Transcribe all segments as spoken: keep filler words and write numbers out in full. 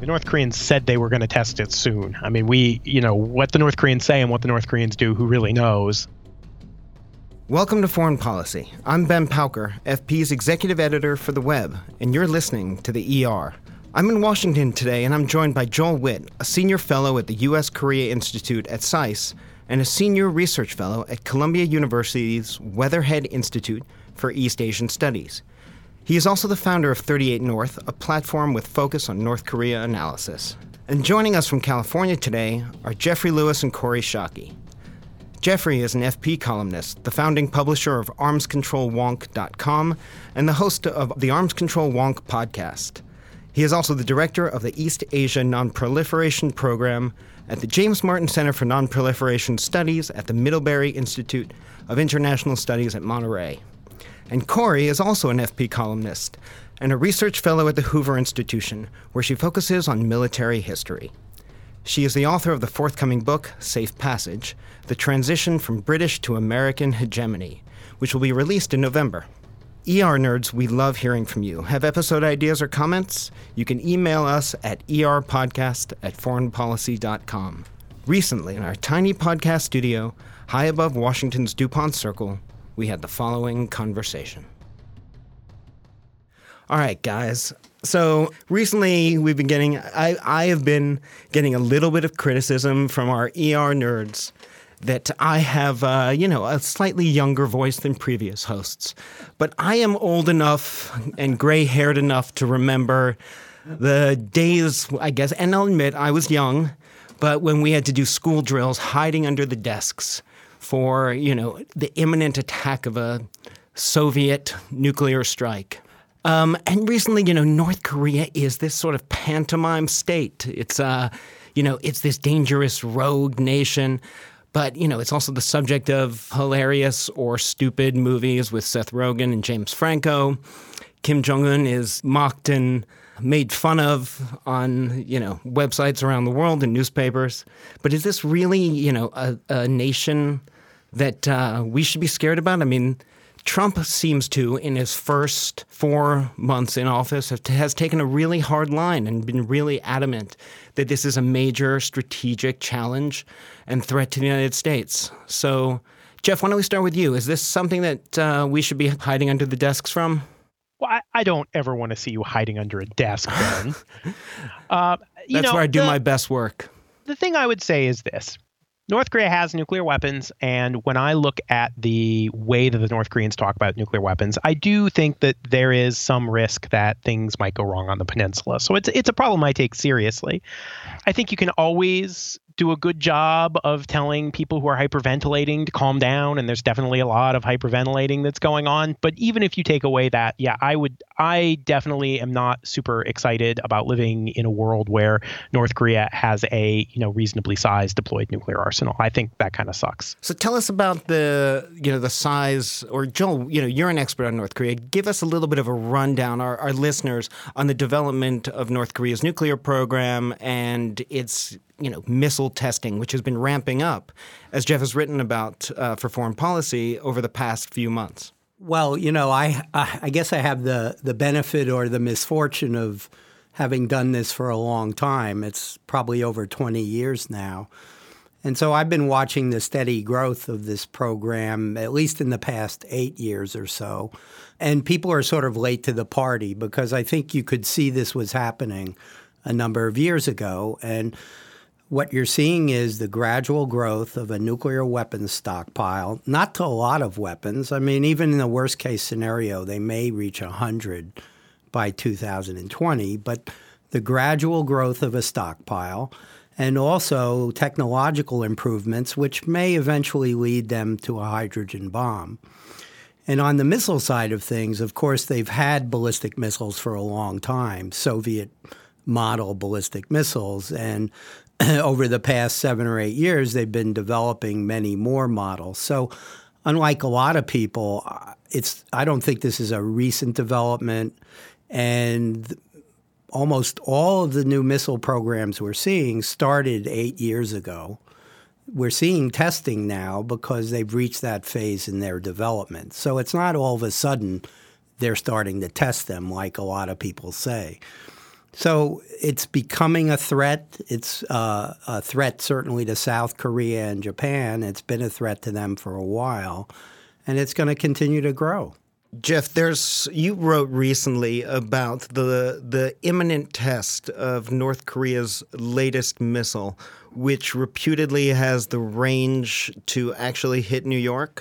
The North Koreans said they were going to test it soon. I mean, we, you know, what the North Koreans say and what the North Koreans do, who really knows? Welcome to Foreign Policy. I'm Ben Pauker, F P's executive editor for the web, and you're listening to the E R. I'm in Washington today, and I'm joined by Joel Witt, a senior fellow at the U S Korea Institute at SAIS, and a senior research fellow at Columbia University's Weatherhead Institute for East Asian Studies. He is also the founder of thirty-eight North, a platform with focus on North Korea analysis. And joining us from California today are Jeffrey Lewis and Kori Schake. Jeffrey is an F P columnist, the founding publisher of arms control wonk dot com, and the host of the Arms Control Wonk podcast. He is also the director of the East Asia Nonproliferation Program at the James Martin Center for Nonproliferation Studies at the Middlebury Institute of International Studies at Monterey. And Kori is also an F P columnist and a research fellow at the Hoover Institution, where she focuses on military history. She is the author of the forthcoming book, Safe Passage, The Transition from British to American Hegemony, which will be released in November. E R nerds, we love hearing from you. Have episode ideas or comments? You can email us at erpodcast at foreign policy dot com. Recently, in our tiny podcast studio, high above Washington's DuPont Circle, we had the following conversation. All right, guys. So recently we've been getting, I, I have been getting a little bit of criticism from our E R nerds that I have, uh, you know, a slightly younger voice than previous hosts. But I am old enough and gray-haired enough to remember the days, I guess, and I'll admit I was young, but when we had to do school drills hiding under the desks for, you know, the imminent attack of a Soviet nuclear strike. Um, and recently, you know, North Korea is this sort of pantomime state. It's, uh, you know, it's this dangerous rogue nation. But, you know, it's also the subject of hilarious or stupid movies with Seth Rogen and James Franco. Kim Jong-un is mocked and made fun of on, you know, websites around the world and newspapers. But is this really, you know, a, a nation that uh, we should be scared about? I mean, Trump seems to, in his first four months in office, has taken a really hard line and been really adamant that this is a major strategic challenge and threat to the United States. So, Jeff, why don't we start with you? Is this something that uh, we should be hiding under the desks from? Well, I, I don't ever want to see you hiding under a desk, Ben. uh, you That's know, where I do the, my best work. The thing I would say is this. North Korea has nuclear weapons, and when I look at the way that the North Koreans talk about nuclear weapons, I do think that there is some risk that things might go wrong on the peninsula. So it's it's a problem I take seriously. I think you can always do a good job of telling people who are hyperventilating to calm down, and there's definitely a lot of hyperventilating that's going on. But even if you take away that, yeah, I would, I definitely am not super excited about living in a world where North Korea has a, you know, reasonably sized deployed nuclear arsenal. I think that kind of sucks. So tell us about the, you know, the size, or Joel, you know, you're an expert on North Korea. Give us a little bit of a rundown, our, our listeners, on the development of North Korea's nuclear program and its, you know, missile testing, which has been ramping up, as Jeff has written about uh, for Foreign Policy over the past few months. Well, you know, I I guess I have the, the benefit or the misfortune of having done this for a long time. It's probably over twenty years now. And so I've been watching the steady growth of this program, at least in the past eight years or so. And people are sort of late to the party because I think you could see this was happening a number of years ago. And what you're seeing is the gradual growth of a nuclear weapons stockpile, not to a lot of weapons. I mean, even in the worst case scenario, they may reach one hundred by two thousand twenty, but the gradual growth of a stockpile and also technological improvements, which may eventually lead them to a hydrogen bomb. And on the missile side of things, of course, they've had ballistic missiles for a long time, Soviet model ballistic missiles, and over the past seven or eight years, they've been developing many more models. So unlike a lot of people, it's I don't think this is a recent development. And almost all of the new missile programs we're seeing started eight years ago. We're seeing testing now because they've reached that phase in their development. So it's not all of a sudden they're starting to test them like a lot of people say. So it's becoming a threat. It's uh, a threat certainly to South Korea and Japan. It's been a threat to them for a while, and it's going to continue to grow. Jeff, there's you wrote recently about the the imminent test of North Korea's latest missile, which reputedly has the range to actually hit New York.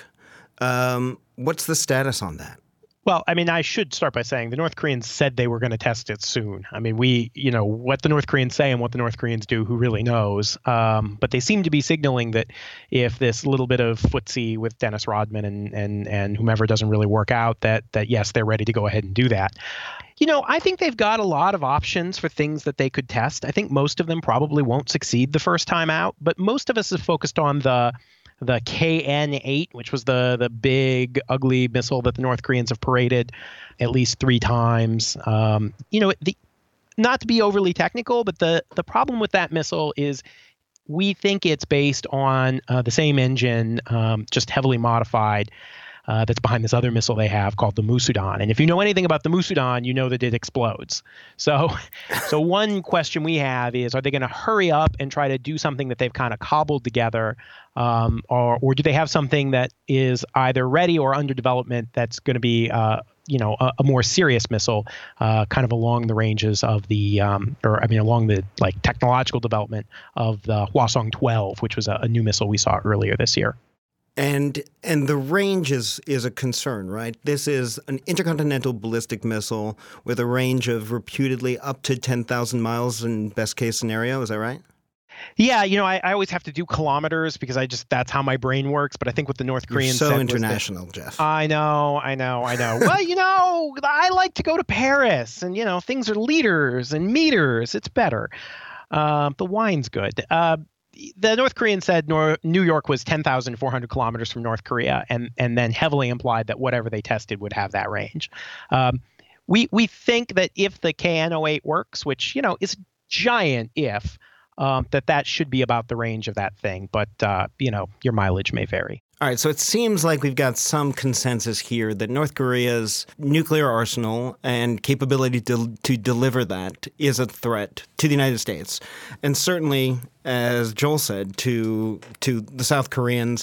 Um, what's the status on that? Well, I mean, I should start by saying the North Koreans said they were going to test it soon. I mean, we, you know, what the North Koreans say and what the North Koreans do, who really knows? Um, but they seem to be signaling that if this little bit of footsie with Dennis Rodman and and and whomever doesn't really work out, that that yes, they're ready to go ahead and do that. You know, I think they've got a lot of options for things that they could test. I think most of them probably won't succeed the first time out, but most of us have focused on the the K N eight, which was the the big, ugly missile that the North Koreans have paraded at least three times. Um, you know, the, not to be overly technical, but the, the problem with that missile is we think it's based on uh, the same engine, um, just heavily modified, uh, that's behind this other missile they have called the Musudan. And if you know anything about the Musudan, you know that it explodes. So, so one question we have is, are they going to hurry up and try to do something that they've kind of cobbled together? Um, or, or do they have something that is either ready or under development that's going to be, uh, you know, a, a more serious missile, uh, kind of along the ranges of the, um, or I mean, along the like technological development of the Hwasong twelve, which was a, a new missile we saw earlier this year. And and the range is, is a concern, right? This is an intercontinental ballistic missile with a range of reputedly up to ten thousand miles in best case scenario. Is that right? Yeah, you know, I, I always have to do kilometers because I just that's how my brain works. But I think what the North Koreans You're so said international, was that, Jeff. I know, I know, I know. Well, you know, I like to go to Paris, and you know, things are liters and meters. It's better. Uh, the wine's good. Uh, the North Koreans said Nor- New York was ten thousand four hundred kilometers from North Korea, and and then heavily implied that whatever they tested would have that range. Um, we we think that if the K N zero eight works, which you know is giant if. Um, that that should be about the range of that thing. But, uh, you know, your mileage may vary. All right, so it seems like we've got some consensus here that North Korea's nuclear arsenal and capability to, to deliver that is a threat to the United States. And certainly, as Joel said, to to the South Koreans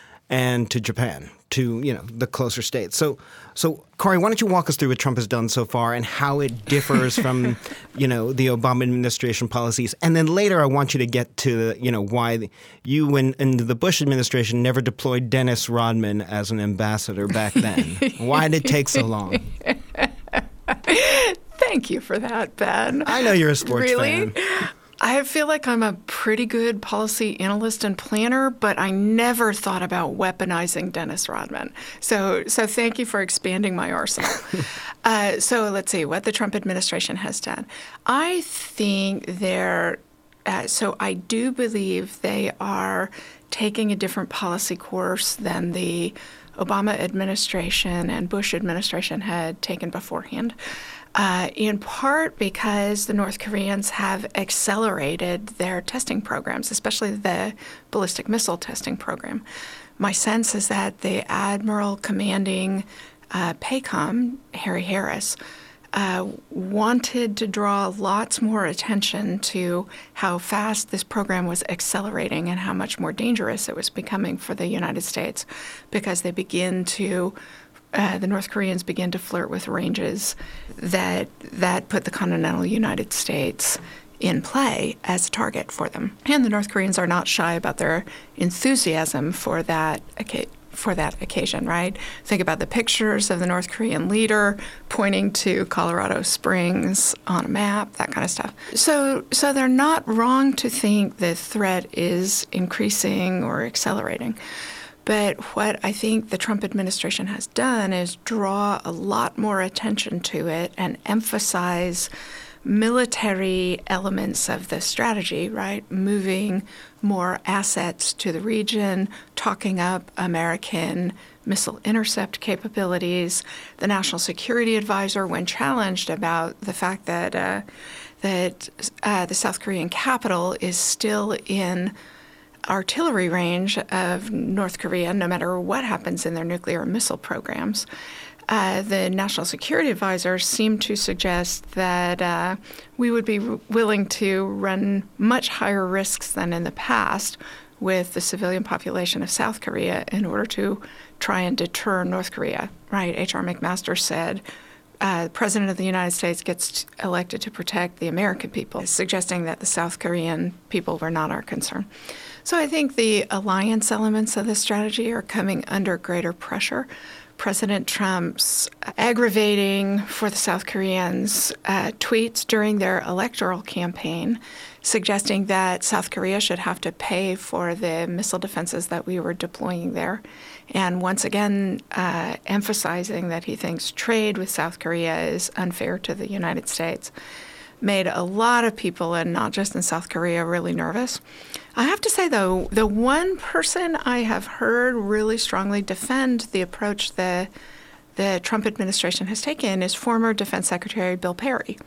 and to Japan, to, you know, the closer states. So, so Corey, why don't you walk us through what Trump has done so far and how it differs from, you know, the Obama administration policies. And then later I want you to get to, you know, why you and, and the Bush administration never deployed Dennis Rodman as an ambassador back then. Why did it take so long? Thank you for that, Ben. I know you're a sports really? fan. I feel like I'm a pretty good policy analyst and planner, but I never thought about weaponizing Dennis Rodman. So, so thank you for expanding my arsenal. uh, so let's see what the Trump administration has done. I think they're uh, so I do believe they are taking a different policy course than the Obama administration and Bush administration had taken beforehand. Uh, in part because the North Koreans have accelerated their testing programs, especially the ballistic missile testing program. My sense is that the admiral commanding uh, PACOM, Harry Harris, uh, wanted to draw lots more attention to how fast this program was accelerating and how much more dangerous it was becoming for the United States, because they begin to Uh, the North Koreans begin to flirt with ranges that that put the continental United States in play as a target for them. And the North Koreans are not shy about their enthusiasm for that for that occasion, right? Think about the pictures of the North Korean leader pointing to Colorado Springs on a map, that kind of stuff. So, so they're not wrong to think the threat is increasing or accelerating. But what I think the Trump administration has done is draw a lot more attention to it and emphasize military elements of the strategy, right? Moving more assets to the region, talking up American missile intercept capabilities. The National Security Advisor, when challenged about the fact that uh, that uh, the South Korean capital is still in artillery range of North Korea, no matter what happens in their nuclear missile programs, uh, the National Security Advisor seemed to suggest that uh, we would be r- willing to run much higher risks than in the past with the civilian population of South Korea in order to try and deter North Korea, right? H R McMaster said, uh, the President of the United States gets elected to protect the American people, suggesting that the South Korean people were not our concern. So I think the alliance elements of this strategy are coming under greater pressure. President Trump's aggravating for the South Koreans uh, tweets during their electoral campaign suggesting that South Korea should have to pay for the missile defenses that we were deploying there. And once again, uh, emphasizing that he thinks trade with South Korea is unfair to the United States, made a lot of people, and not just in South Korea, really nervous. I have to say, though, the one person I have heard really strongly defend the approach the, the Trump administration has taken is former Defense Secretary Bill Perry,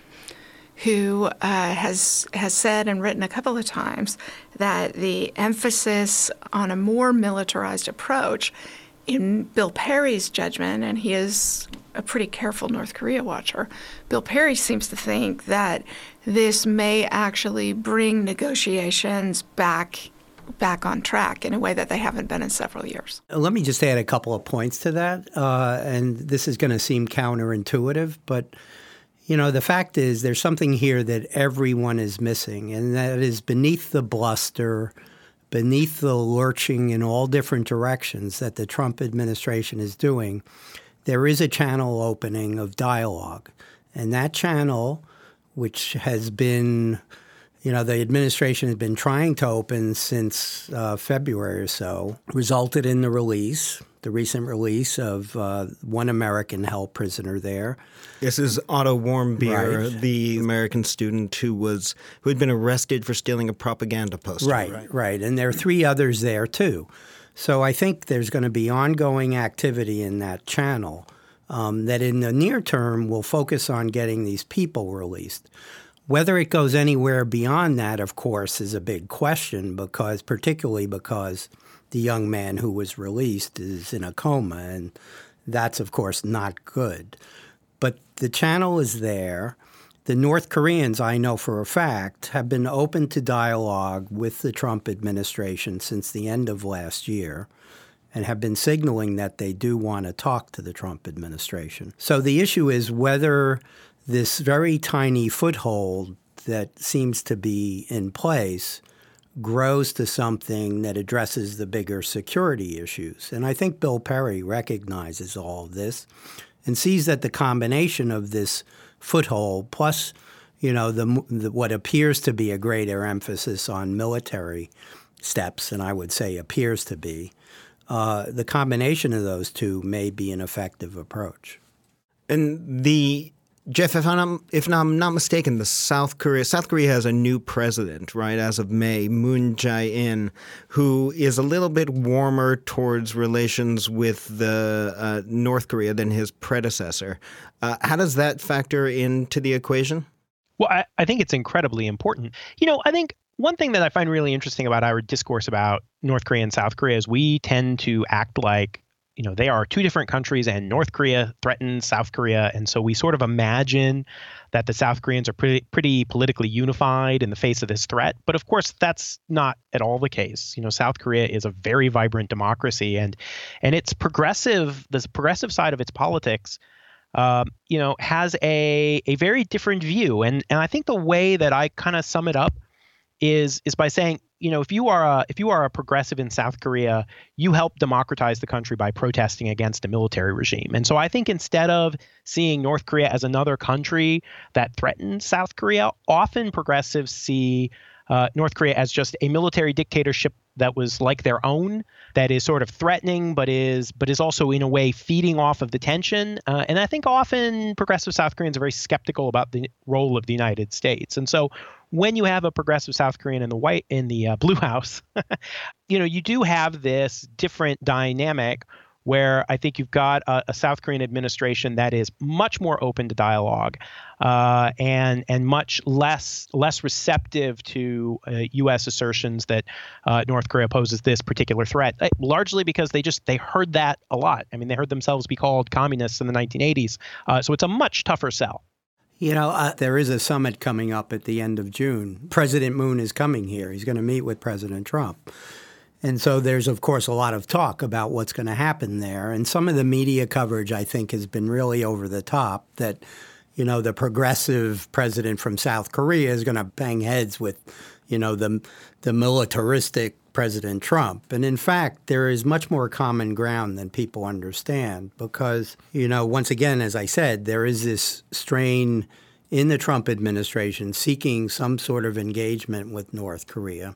who uh, has has said and written a couple of times that the emphasis on a more militarized approach, in Bill Perry's judgment, and he is a pretty careful North Korea watcher, Bill Perry seems to think that this may actually bring negotiations back back on track in a way that they haven't been in several years. Let me just add a couple of points to that, uh, and this is going to seem counterintuitive, but you know, the fact is there's something here that everyone is missing, and that is beneath the bluster, beneath the lurching in all different directions that the Trump administration is doing, there is a channel opening of dialogue. And that channel, which has been, you know, the administration has been trying to open since uh, February or so, resulted in the release, the recent release of uh, one American held prisoner there. This is Otto Warmbier, Right. the American student who was who had been arrested for stealing a propaganda poster. Right, right, right. And there are three others there, too. So I think there's going to be ongoing activity in that channel um, that in the near term will focus on getting these people released. Whether it goes anywhere beyond that, of course, is a big question, because particularly because the young man who was released is in a coma, and that's, of course, not good. But the channel is there. The North Koreans, I know for a fact, have been open to dialogue with the Trump administration since the end of last year and have been signaling that they do want to talk to the Trump administration. So the issue is whether this very tiny foothold that seems to be in place grows to something that addresses the bigger security issues. And I think Bill Perry recognizes all of this and sees that the combination of this foothold plus, you know, the, the what appears to be a greater emphasis on military steps, and I would say appears to be, uh, the combination of those two may be an effective approach. And the Jeff, if I'm if I'm not mistaken, the South Korea South Korea has a new president, right, as of May, Moon Jae-in, who is a little bit warmer towards relations with the uh, North Korea than his predecessor. Uh, how does that factor into the equation? Well, I, I think it's incredibly important. You know, I think one thing that I find really interesting about our discourse about North Korea and South Korea is we tend to act like, you know, they are two different countries and North Korea threatens South Korea. And so we sort of imagine that the South Koreans are pretty, pretty politically unified in the face of this threat. But of course, that's not at all the case. You know, South Korea is a very vibrant democracy, and and it's progressive, the progressive side of its politics, um, you know, has a a very different view. And and I think the way that I kind of sum it up is is by saying, you know, if you are a if you are a progressive in South Korea, you help democratize the country by protesting against a military regime. And so I think instead of seeing North Korea as another country that threatens South Korea, often progressives see uh, North Korea as just a military dictatorship that was like their own, that is sort of threatening, but is but is also in a way feeding off of the tension. Uh, and I think often progressive South Koreans are very skeptical about the role of the United States. And so when you have a progressive South Korean in the white in the uh, Blue House, you know, you do have this different dynamic where I think you've got a, a South Korean administration that is much more open to dialogue uh, and and much less less receptive to uh, U S assertions that uh, North Korea poses this particular threat, uh, largely because they just they heard that a lot. I mean, they heard themselves be called communists in the nineteen eighties. Uh, so it's a much tougher sell. You know, uh, there is a summit coming up at the end of June. President Moon is coming here. He's going to meet with President Trump. And so there's, of course, a lot of talk about what's going to happen there. And some of the media coverage, I think, has been really over the top that, you know, the progressive president from South Korea is going to bang heads with, you know, the, the militaristic President Trump. And in fact, there is much more common ground than people understand because, you know, once again, as I said, there is this strain in the Trump administration seeking some sort of engagement with North Korea.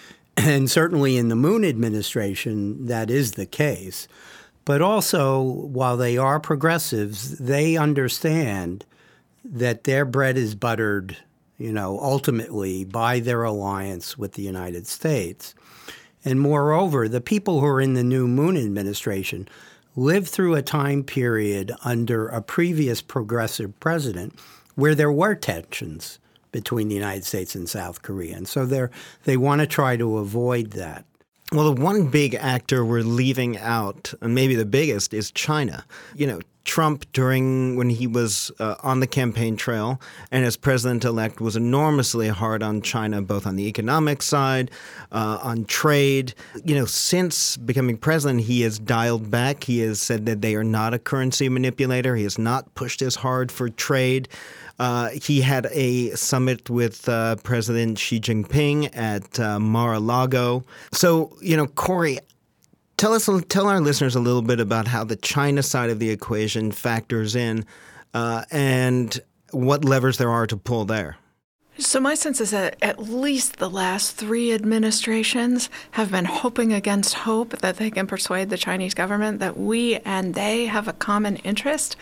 And certainly in the Moon administration, that is the case. But also, while they are progressives, they understand that their bread is buttered, you know, ultimately by their alliance with the United States. And moreover, the people who are in the new Moon administration lived through a time period under a previous progressive president where there were tensions between the United States and South Korea. And so they're, they want to try to avoid that. Well, the one big actor we're leaving out, and maybe the biggest, is China. You know, Trump, during when he was uh, on the campaign trail and as president-elect, was enormously hard on China, both on the economic side, uh, on trade. You know, since becoming president, he has dialed back. He has said that they are not a currency manipulator. He has not pushed as hard for trade. Uh, he had a summit with uh, President Xi Jinping at uh, Mar-a-Lago. So, you know, Corey, tell us, tell our listeners a little bit about how the China side of the equation factors in uh, and what levers there are to pull there. So my sense is that at least the last three administrations have been hoping against hope that they can persuade the Chinese government that we and they have a common interest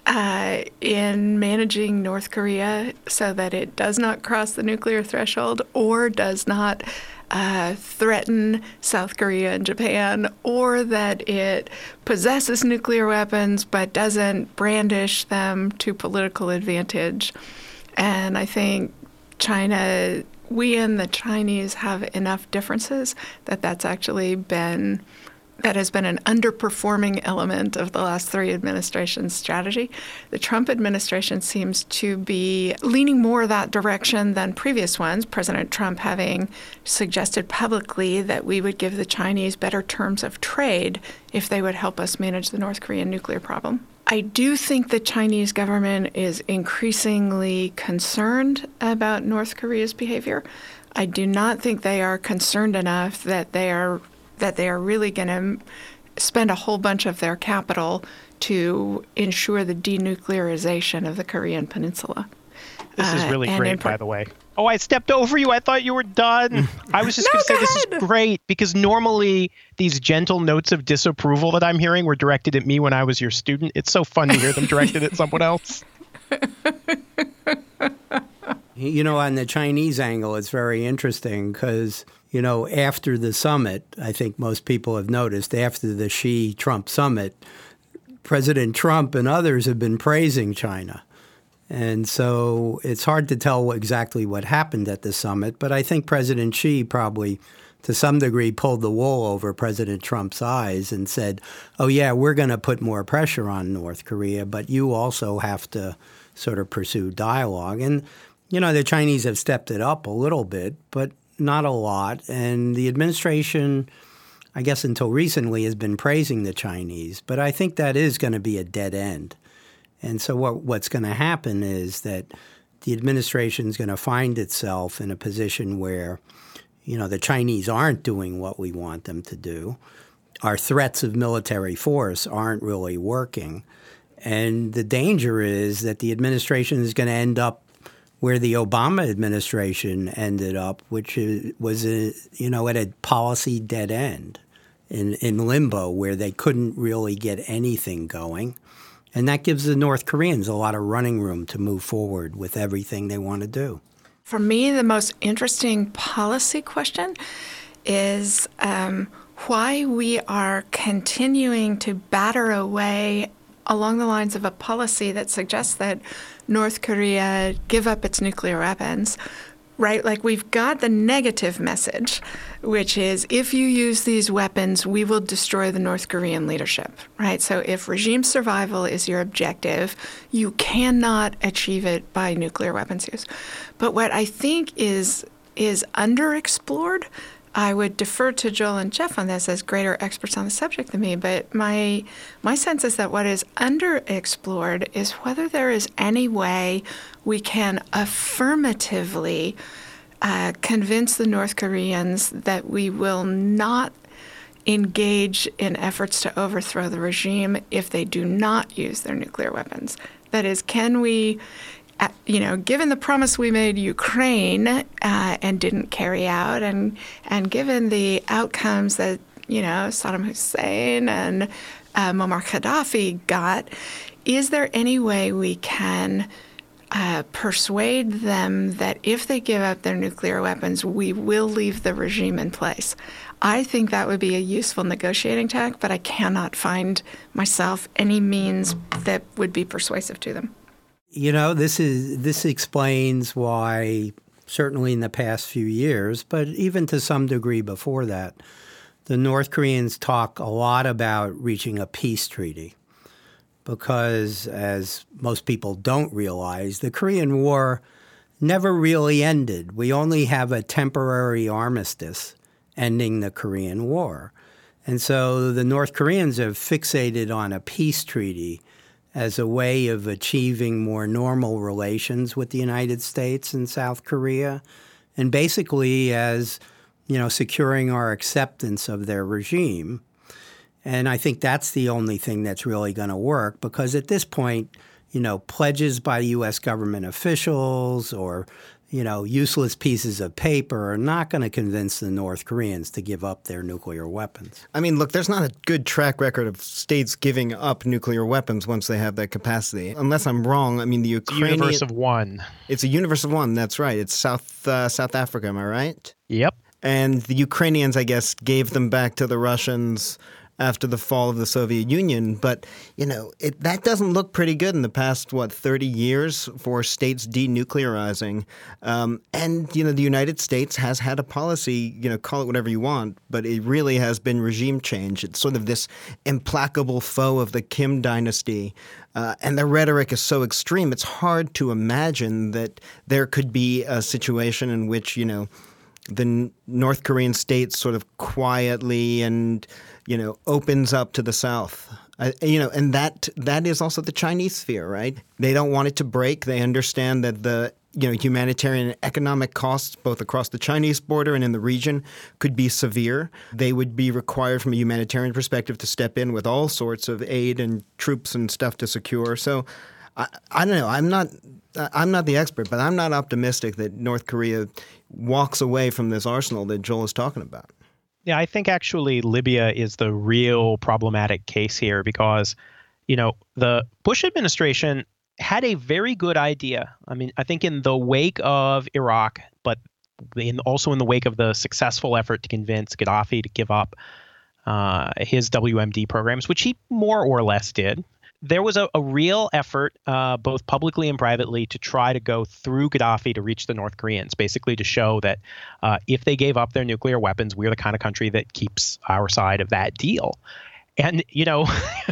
uh, in managing North Korea so that it does not cross the nuclear threshold or does not uh, threaten South Korea and Japan, or that it possesses nuclear weapons but doesn't brandish them to political advantage. And I think China, we and the Chinese have enough differences that that's actually been, that has been an underperforming element of the last three administrations' strategy. The Trump administration seems to be leaning more that direction than previous ones, President Trump having suggested publicly that we would give the Chinese better terms of trade if they would help us manage the North Korean nuclear problem. I do think the Chinese government is increasingly concerned about North Korea's behavior. I do not think they are concerned enough that they are that they are really going to spend a whole bunch of their capital to ensure the denuclearization of the Korean Peninsula. This is really uh, great, par- by the way. Oh, I stepped over you. I thought you were done. I was just No, going to say go this ahead. is great because normally these gentle notes of disapproval that I'm hearing were directed at me when I was your student. It's so fun to hear them directed at someone else. You know, on the Chinese angle, it's very interesting because, you know, after the summit, I think most people have noticed, after the Xi-Trump summit, President Trump and others have been praising China. And so it's hard to tell exactly what happened at the summit, but I think President Xi probably, to some degree, pulled the wool over President Trump's eyes and said, oh, yeah, we're going to put more pressure on North Korea, but you also have to sort of pursue dialogue. And, you know, the Chinese have stepped it up a little bit, but not a lot. And the administration, I guess until recently, has been praising the Chinese, but I think that is going to be a dead end. And so what, what's going to happen is that the administration is going to find itself in a position where, you know, the Chinese aren't doing what we want them to do. Our threats of military force aren't really working. And the danger is that the administration is going to end up where the Obama administration ended up, which is, was, a, you know, at a policy dead end in, in limbo where they couldn't really get anything going. And that gives the North Koreans a lot of running room to move forward with everything they want to do. For me, the most interesting policy question is um, why we are continuing to batter away along the lines of a policy that suggests that North Korea give up its nuclear weapons, right? Like, we've got the negative message, which is if you use these weapons, we will destroy the North Korean leadership, right? So if regime survival is your objective, you cannot achieve it by nuclear weapons use. But what I think is is underexplored, I would defer to Joel and Jeff on this as greater experts on the subject than me, but my my sense is that what is underexplored is whether there is any way we can affirmatively uh, convince the North Koreans that we will not engage in efforts to overthrow the regime if they do not use their nuclear weapons. That is, can we... You know, given the promise we made Ukraine uh, and didn't carry out, and and given the outcomes that, you know, Saddam Hussein and uh, Muammar Gaddafi got, is there any way we can uh, persuade them that if they give up their nuclear weapons, we will leave the regime in place? I think that would be a useful negotiating tack, but I cannot find myself any means that would be persuasive to them. You know, this is this explains why, certainly in the past few years, but even to some degree before that, the North Koreans talk a lot about reaching a peace treaty. Because, as most people don't realize, the Korean War never really ended. We only have a temporary armistice ending the Korean War. And so the North Koreans have fixated on a peace treaty as a way of achieving more normal relations with the United States and South Korea, and basically as, you know, securing our acceptance of their regime. And I think that's the only thing that's really going to work, because at this point, you know, pledges by U S government officials or, you know, useless pieces of paper are not going to convince the North Koreans to give up their nuclear weapons. I mean, look, there's not a good track record of states giving up nuclear weapons once they have that capacity. Unless I'm wrong, I mean, the Ukrainian... Universe of one. It's a universe of one, that's right. It's South uh, South Africa, am I right? Yep. And the Ukrainians, I guess, gave them back to the Russians after the fall of the Soviet Union. But, you know, it, that doesn't look pretty good in the past, what, thirty years for states denuclearizing. Um, and, you know, the United States has had a policy, you know, call it whatever you want, but it really has been regime change. It's sort of this implacable foe of the Kim dynasty. Uh, and the rhetoric is so extreme, it's hard to imagine that there could be a situation in which, you know, the North Korean state sort of quietly and, you know, opens up to the South. Uh, you know, and that that is also the Chinese fear, right? They don't want it to break. They understand that the, you know, humanitarian and economic costs both across the Chinese border and in the region could be severe. They would be required from a humanitarian perspective to step in with all sorts of aid and troops and stuff to secure. So I, I don't know. I'm not I'm not the expert, but I'm not optimistic that North Korea walks away from this arsenal that Joel is talking about. Yeah, I think actually Libya is the real problematic case here because, you know, the Bush administration had a very good idea. I mean, I think in the wake of Iraq, but in, also in the wake of the successful effort to convince Gaddafi to give up uh, his W M D programs, which he more or less did, there was a, a real effort, uh, both publicly and privately, to try to go through Gaddafi to reach the North Koreans, basically to show that uh, if they gave up their nuclear weapons, we're the kind of country that keeps our side of that deal. And, you know,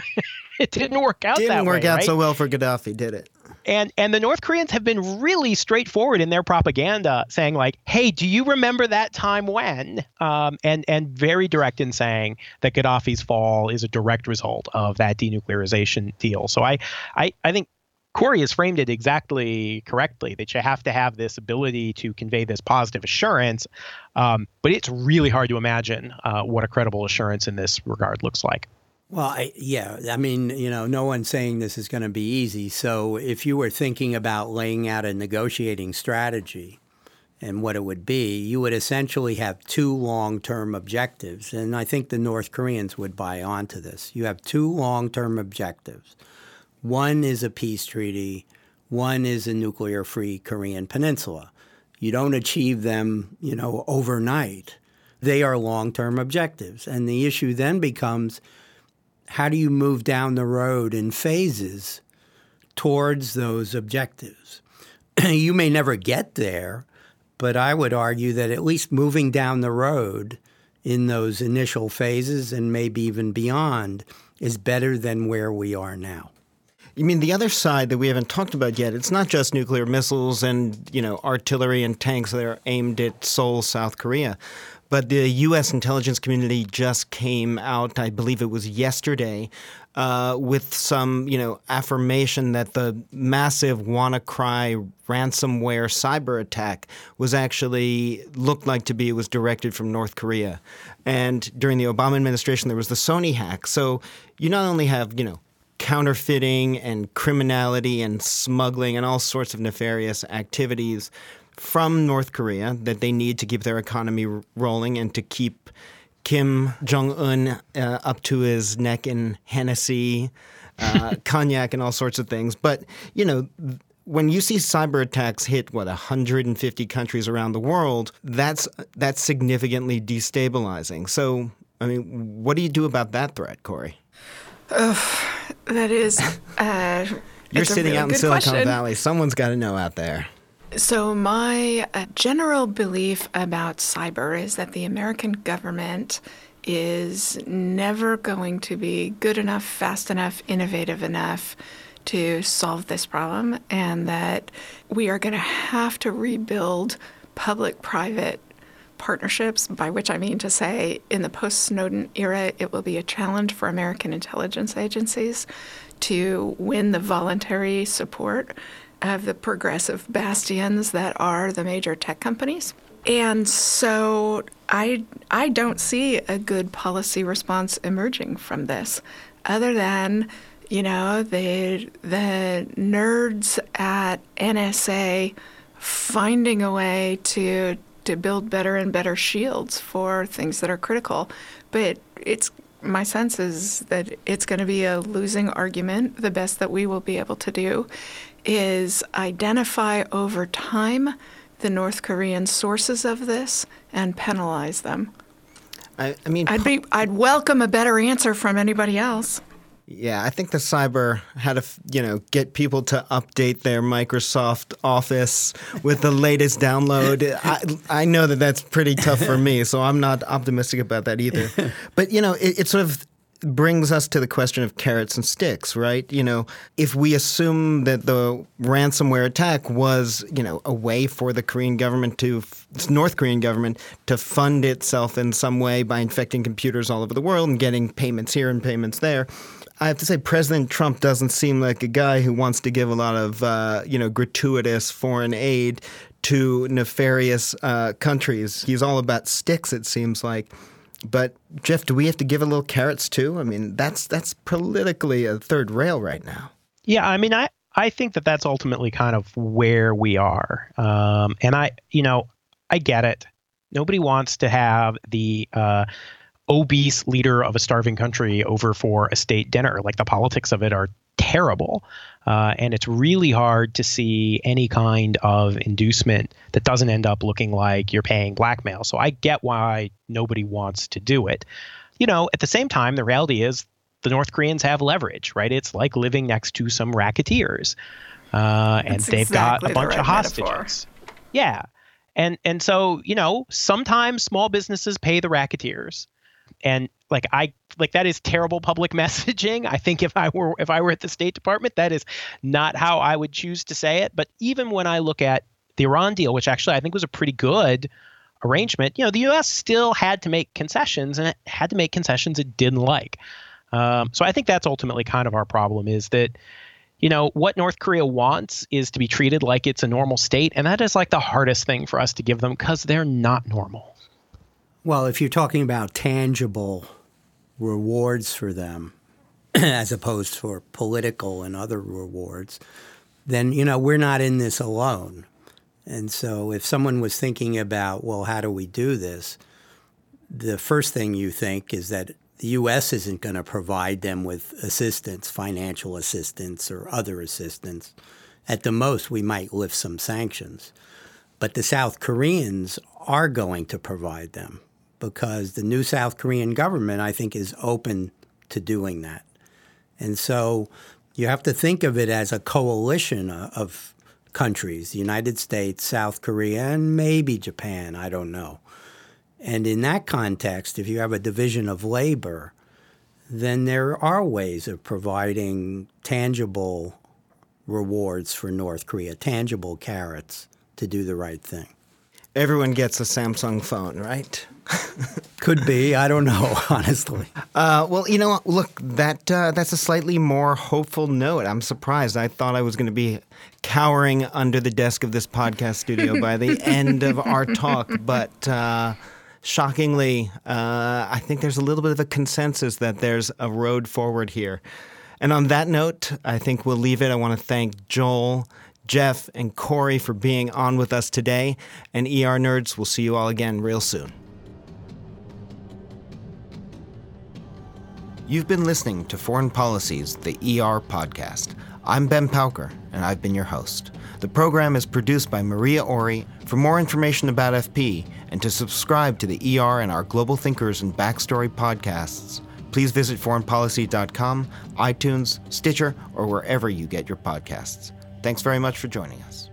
it didn't work out that way. Didn't work out right? so well for Gaddafi, did it? And and the North Koreans have been really straightforward in their propaganda, saying like, hey, do you remember that time when? Um, and, and very direct in saying that Gaddafi's fall is a direct result of that denuclearization deal. So I, I, I think Corey has framed it exactly correctly, that you have to have this ability to convey this positive assurance. Um, but it's really hard to imagine uh, what a credible assurance in this regard looks like. Well, I, yeah, I mean, you know, no one's saying this is going to be easy. So if you were thinking about laying out a negotiating strategy and what it would be, you would essentially have two long-term objectives. And I think the North Koreans would buy onto this. You have two long-term objectives. One is a peace treaty. One is a nuclear-free Korean peninsula. You don't achieve them, you know, overnight. They are long-term objectives. And the issue then becomes, how do you move down the road in phases towards those objectives? You may never get there, but I would argue that at least moving down the road in those initial phases and maybe even beyond is better than where we are now. You mean the other side that we haven't talked about yet? It's not just nuclear missiles and, you know, artillery and tanks that are aimed at Seoul, South Korea. But the U S intelligence community just came out, I believe it was yesterday, uh, with some, you know, affirmation that the massive WannaCry ransomware cyber attack was actually looked like to be it was directed from North Korea. And during the Obama administration, there was the Sony hack. So you not only have, you know, counterfeiting and criminality and smuggling and all sorts of nefarious activities from North Korea that they need to keep their economy r- rolling and to keep Kim Jong-un uh, up to his neck in Hennessy, uh, cognac, and all sorts of things. But, you know, when you see cyber attacks hit, what, one hundred fifty countries around the world, that's that's significantly destabilizing. So, I mean, what do you do about that threat, Corey? Oh, that is uh, You're sitting really out in Silicon question. Valley. Someone's got to know out there. So my uh, general belief about cyber is that the American government is never going to be good enough, fast enough, innovative enough to solve this problem, and that we are going to have to rebuild public-private partnerships, by which I mean to say in the post-Snowden era, it will be a challenge for American intelligence agencies to win the voluntary support of the progressive bastions that are the major tech companies. And so I I don't see a good policy response emerging from this, other than, you know, the the nerds at N S A finding a way to to build better and better shields for things that are critical. But it's my sense is that it's going to be a losing argument. The best that we will be able to do is identify over time the North Korean sources of this and penalize them. I, I mean, I'd be I'd welcome a better answer from anybody else. Yeah, I think the cyber had to, you know, get people to update their Microsoft Office with the latest download. I, I know that that's pretty tough for me, so I'm not optimistic about that either. But, you know, it, it sort of brings us to the question of carrots and sticks, right? You know, if we assume that the ransomware attack was, you know, a way for the Korean government to, North Korean government to fund itself in some way by infecting computers all over the world and getting payments here and payments there, I have to say President Trump doesn't seem like a guy who wants to give a lot of, uh, you know, gratuitous foreign aid to nefarious uh, countries. He's all about sticks, it seems like. But, Jeff, do we have to give a little carrots, too? I mean, that's that's politically a third rail right now. Yeah, I mean, I, I think that that's ultimately kind of where we are. Um, and I, you know, I get it. Nobody wants to have the uh, obese leader of a starving country over for a state dinner. Like, the politics of it are terrible. Uh, and it's really hard to see any kind of inducement that doesn't end up looking like you're paying blackmail. So I get why nobody wants to do it. You know, at the same time, the reality is the North Koreans have leverage, right? It's like living next to some racketeers. Uh, and That's they've exactly got a bunch the of right hostages. metaphor. Yeah. And and so, you know, sometimes small businesses pay the racketeers. And like I like that is terrible public messaging. I think if I were if I were at the State Department, that is not how I would choose to say it. But even when I look at the Iran deal, which actually I think was a pretty good arrangement, you know, the U S still had to make concessions, and it had to make concessions it didn't like. Um, so I think that's ultimately kind of our problem, is that, you know, what North Korea wants is to be treated like it's a normal state. And that is like the hardest thing for us to give them, because they're not normal. Well, if you're talking about tangible rewards for them, as opposed to political and other rewards, then, you know, we're not in this alone. And so if someone was thinking about, well, how do we do this? The first thing you think is that the U S isn't going to provide them with assistance, financial assistance or other assistance. At the most, we might lift some sanctions. But the South Koreans are going to provide them because the new South Korean government, I think, is open to doing that. And so you have to think of it as a coalition of countries, the United States, South Korea, and maybe Japan, I don't know. And in that context, if you have a division of labor, then there are ways of providing tangible rewards for North Korea, tangible carrots to do the right thing. Everyone gets a Samsung phone, right? Could be. I don't know, honestly. Uh, well, you know what? Look, that uh, that's a slightly more hopeful note. I'm surprised. I thought I was going to be cowering under the desk of this podcast studio by the end of our talk. But uh, shockingly, uh, I think there's a little bit of a consensus that there's a road forward here. And on that note, I think we'll leave it. I want to thank Joel, Jeff, and Corey for being on with us today. And E R Nerds, we'll see you all again real soon. You've been listening to Foreign Policy's The E R Podcast. I'm Ben Pauker, and I've been your host. The program is produced by Maria Ori. For more information about F P and to subscribe to the E R and our Global Thinkers and Backstory podcasts, please visit foreign policy dot com, iTunes, Stitcher, or wherever you get your podcasts. Thanks very much for joining us.